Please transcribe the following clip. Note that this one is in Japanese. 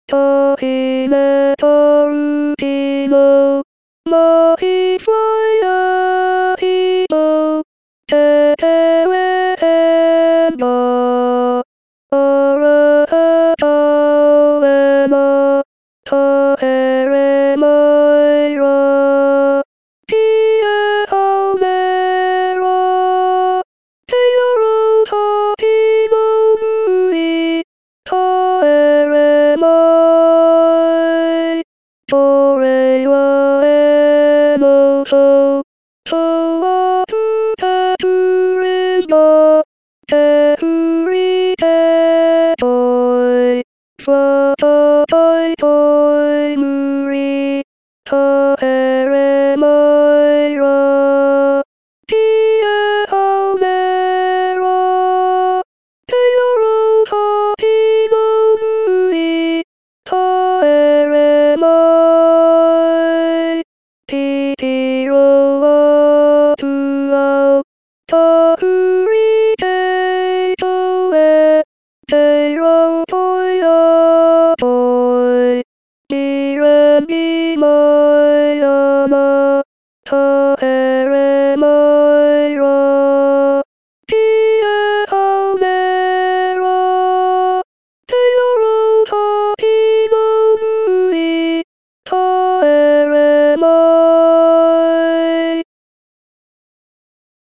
と姫と海のもひそやひとててれへんのおらはとえのとえれないろピエホメロてよろときもむいとえれないそれはえのととつたつれがてふりてといさたたいといむりたえれないらピエホメロてよろときもむいたえれないティティロワトゥアたふりてとえてよとやといきれみ